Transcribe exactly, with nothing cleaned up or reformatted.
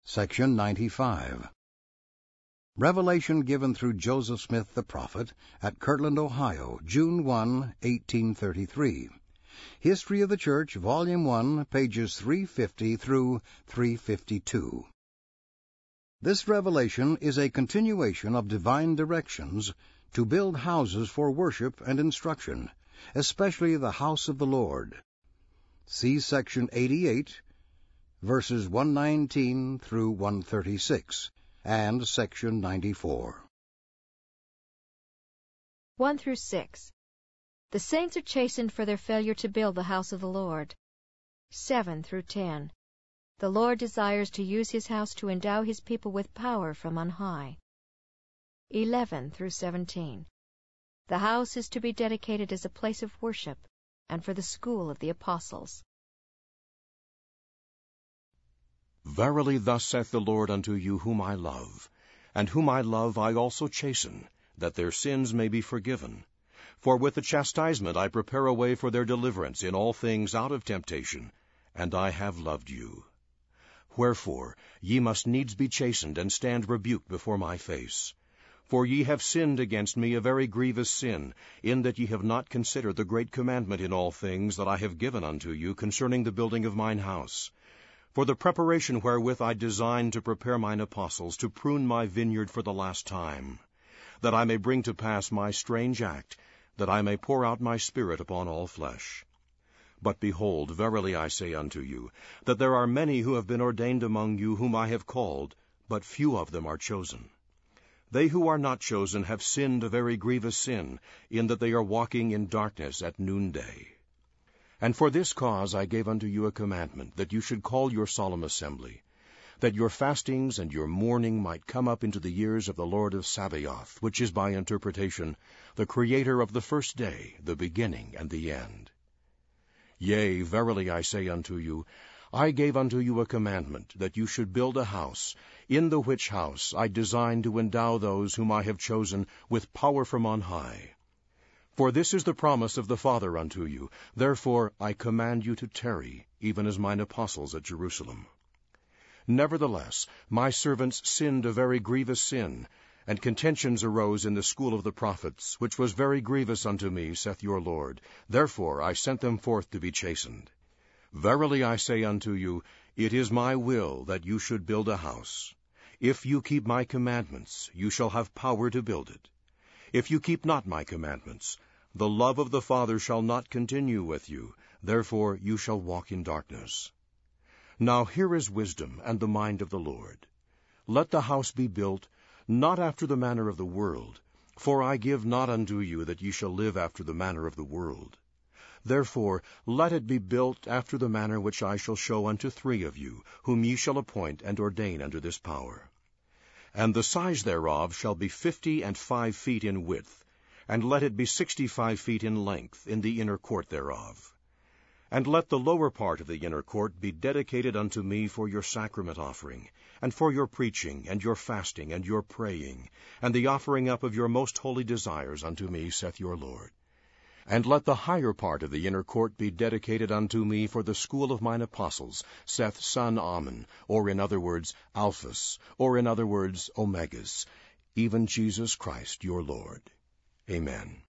Section ninety-five. Revelation given through Joseph Smith the prophet at Kirtland, Ohio, June first, eighteen thirty-three. History of the Church, Volume one, pages three fifty through three fifty-two. This revelation is a continuation of divine directions to build houses for worship and instruction, especially the house of the Lord. See Section eighty-eight, verses one nineteen through one thirty-six, and Section ninety-four. one through six. The saints are chastened for their failure to build the house of the Lord. seven through ten. The Lord desires to use his house to endow his people with power from on high. eleven through seventeen. The house is to be dedicated as a place of worship and for the school of the apostles. Verily thus saith the Lord unto you whom I love, and whom I love I also chasten, that their sins may be forgiven. For with the chastisement I prepare a way for their deliverance in all things out of temptation, and I have loved you. Wherefore ye must needs be chastened, and stand rebuked before my face. For ye have sinned against me a very grievous sin, in that ye have not considered the great commandment in all things that I have given unto you concerning the building of mine house. For the preparation wherewith I design to prepare mine apostles, to prune my vineyard for the last time, that I may bring to pass my strange act, that I may pour out my Spirit upon all flesh. But behold, verily I say unto you, that there are many who have been ordained among you whom I have called, but few of them are chosen. They who are not chosen have sinned a very grievous sin, in that they are walking in darkness at noonday. And for this cause I gave unto you a commandment, that you should call your solemn assembly, that your fastings and your mourning might come up into the ears of the Lord of Sabaoth, which is by interpretation the Creator of the first day, the beginning and the end. Yea, verily I say unto you, I gave unto you a commandment, that you should build a house, in the which house I design to endow those whom I have chosen with power from on high. For this is the promise of the Father unto you. Therefore I command you to tarry, even as mine apostles at Jerusalem. Nevertheless, my servants sinned a very grievous sin, and contentions arose in the school of the prophets, which was very grievous unto me, saith your Lord. Therefore I sent them forth to be chastened. Verily I say unto you, it is my will that you should build a house. If you keep my commandments, you shall have power to build it. If you keep not my commandments, the love of the Father shall not continue with you, therefore you shall walk in darkness. Now here is wisdom and the mind of the Lord. Let the house be built, not after the manner of the world, for I give not unto you that ye shall live after the manner of the world. Therefore let it be built after the manner which I shall show unto three of you, whom ye shall appoint and ordain unto this power. And the size thereof shall be fifty and five feet in width, and let it be sixty-five feet in length in the inner court thereof. And let the lower part of the inner court be dedicated unto me for your sacrament offering, and for your preaching, and your fasting, and your praying, and the offering up of your most holy desires unto me, saith your Lord. And let the higher part of the inner court be dedicated unto me for the school of mine apostles, Seth son Ammon, or in other words, Alphas, or in other words, Omegas, even Jesus Christ your Lord. Amen.